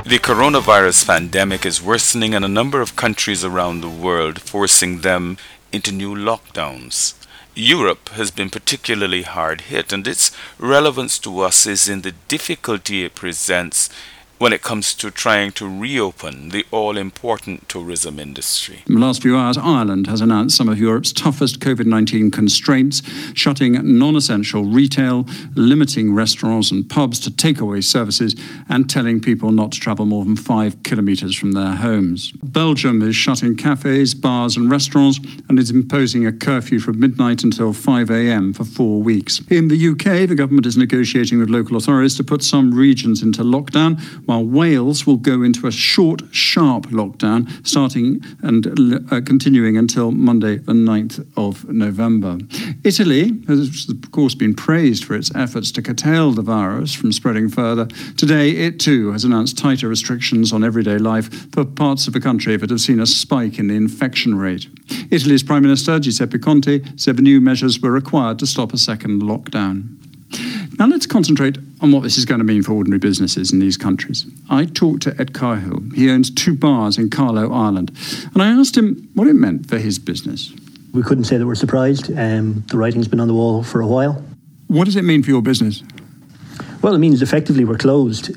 The coronavirus pandemic is worsening in a number of countries around the world, forcing them into new lockdowns. Europe has been particularly hard hit, and its relevance to us is in the difficulty it presents when it comes to trying to reopen the all-important tourism industry. In the last few hours, Ireland has announced some of Europe's toughest COVID-19 constraints, shutting non-essential retail, limiting restaurants and pubs to takeaway services, and telling people not to travel more than 5 kilometres from their homes. Belgium is shutting cafes, bars and restaurants, and is imposing a curfew from midnight until 5 a.m. for 4 weeks. In the UK, the government is negotiating with local authorities to put some regions into lockdown, while Wales will go into a short, sharp lockdown, starting and continuing until Monday, the 9th of November. Italy has, of course, been praised for its efforts to curtail the virus from spreading further. Today, it too has announced tighter restrictions on everyday life for parts of the country that have seen a spike in the infection rate. Italy's Prime Minister, Giuseppe Conte, said the new measures were required to stop a second lockdown. Now let's concentrate on what this is going to mean for ordinary businesses in these countries. I talked to Ed Cahill. He owns 2 bars in Carlow, Ireland. And I asked him what it meant for his business. We couldn't say that we're surprised. The writing's been on the wall for a while. What does it mean for your business? Well, it means effectively we're closed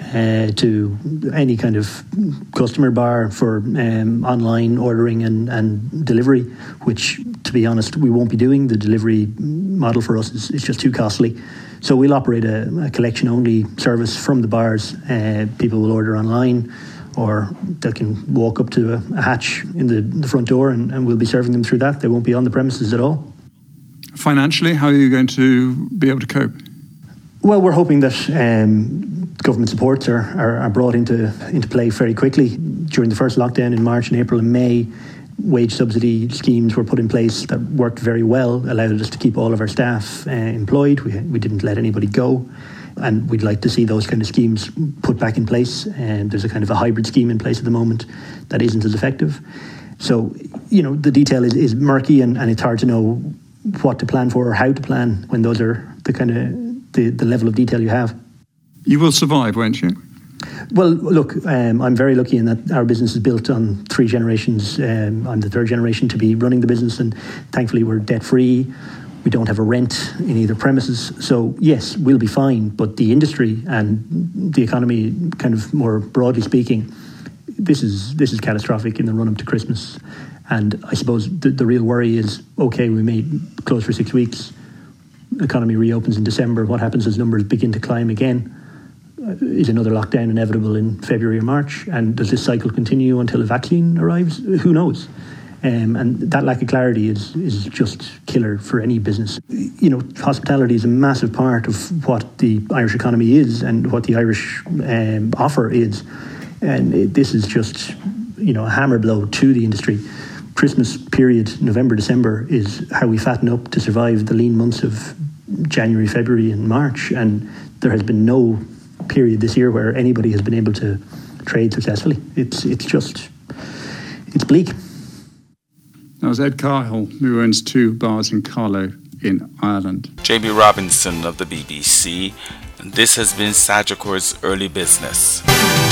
to any kind of customer bar for online ordering and delivery, which, to be honest, we won't be doing. The delivery model for us is just too costly. So we'll operate a collection-only service from the bars. People will order online, or they can walk up to a hatch in the front door and we'll be serving them through that. They won't be on the premises at all. Financially, how are you going to be able to cope? Well, we're hoping that government supports are brought into play very quickly. During the first lockdown in March and April and May, wage subsidy schemes were put in place that worked very well, allowed us to keep all of our staff employed. We didn't let anybody go. And we'd like to see those kind of schemes put back in place. And there's a kind of a hybrid scheme in place at the moment that isn't as effective. So, the detail is murky and it's hard to know what to plan for or how to plan when those are the kind of the level of detail you have. You will survive, won't you? Well, look, I'm very lucky in that our business is built on 3 generations. I'm the 3rd generation to be running the business, and thankfully we're debt-free. We don't have a rent in either premises. So, yes, we'll be fine. But the industry and the economy, kind of more broadly speaking, this is catastrophic in the run-up to Christmas. And I suppose the real worry is, OK, we may close for 6 weeks. The economy reopens in December. What happens as numbers begin to climb again? Is another lockdown inevitable in February or March? And does this cycle continue until a vaccine arrives? Who knows? And that lack of clarity is just killer for any business. Hospitality is a massive part of what the Irish economy is and what the Irish offer is. And this is just, a hammer blow to the industry. Christmas period, November, December, is how we fatten up to survive the lean months of January, February and March. And there has been no period this year where anybody has been able to trade successfully. It's bleak. That was Ed Cahill, who owns 2 bars in Carlow in Ireland. Jamie Robinson of the BBC. This has been Sagicor's Early Business.